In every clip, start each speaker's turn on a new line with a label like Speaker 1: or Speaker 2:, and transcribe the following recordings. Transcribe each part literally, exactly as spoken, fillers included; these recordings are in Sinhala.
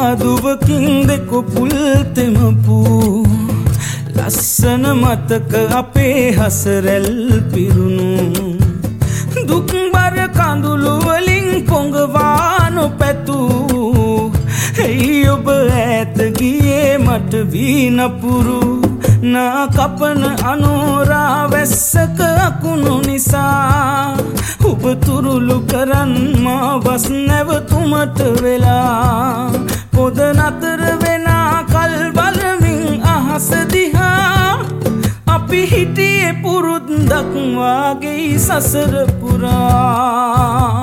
Speaker 1: දුවකින් දෙකොපුල් තෙමපු ලස්සන මතක අපේ හසරැල් පිරුණු දුක්බර කඳුළු වලින් පොඟවා නොපැතූ එයි ඔබ ඈත ගියේ මට වී නපුරු නා කපන අනෝරා වැස්සක අකුණු නිසා ඔබ තුරුළු කරන් මා වස් නැවතුමට වෙලා පොද නතර වෙනා කල් බලමින් අහස දිහා අපි හිටියේ පුරුද්දක් වාගේ සසර පුරා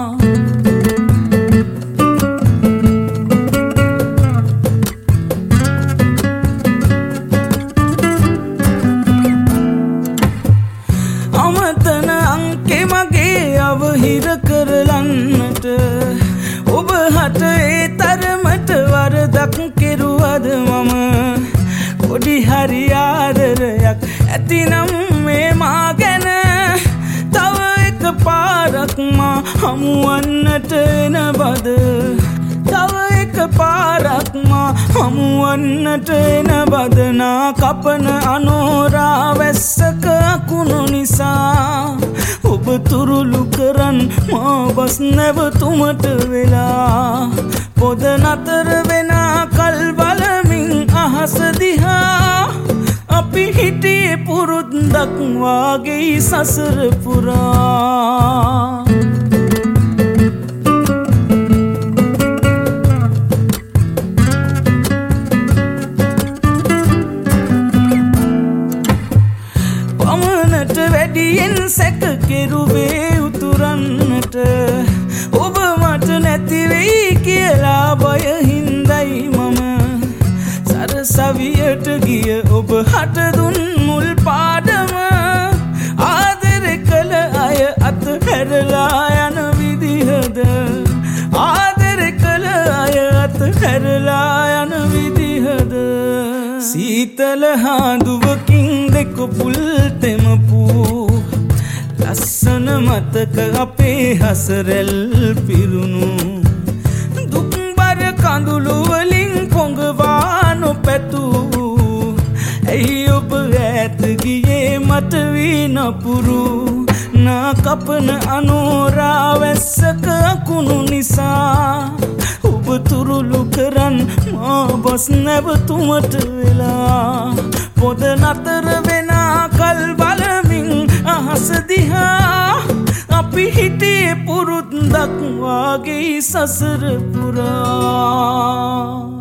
Speaker 1: අමතන අංකේ මගේ අවහිර කරලන්නට ඔබ හට ඒ තරමට වරදක් කෙරුවද මම පොඩි හරි ආදරයක් ඇතිනම් මේ මා ගැන තව එක පාරක් මා හමුවන්නට එන බද තව එක පාරක් මා හමුවන්නට එන බදනා කපන අනෝරා වැස්සක අකුණු නිසා ඔබ තුරුළු කරන් මා බස් නැවතුමට වෙලා පොද නතර වෙනා කල් බලමින් අහස දිහා අපි හිටියේ පුරුද්දක් වාගේ සසර පුරා පමණට වැඩියෙන් සැක කෙරුවේ උතුරන්නට ඔබ මට නැති වෙයි කියලා බය හින්දයි මම සරසවියට ගිය ඔබ හට දුන් මුල් පාඩම ආදර කළ අය අත හැරලා යන විදිහද ආදර කළ අය අත හැරලා යන විදිහද සීතල හාදුවකින් දෙකොපුල් තෙමපු ලස්සන මතක අපේ හසරැල් පිරුණු දුක්බර කඳුළු වලින් පොඟවා නොපැතූ ඇයි ඔබ ඈත ගියේ මට වී නපුරු නා කපන අනෝරා වැස්සක අකුණු නිසා ඔබ තුරුළු කරන් මා බස් නැවතුමට වෙලා පොද නතර වෙනා කල් බලමින් අහස දිහා අපි හිටියේ පුරුද්දක් වාගේ සසර පුරා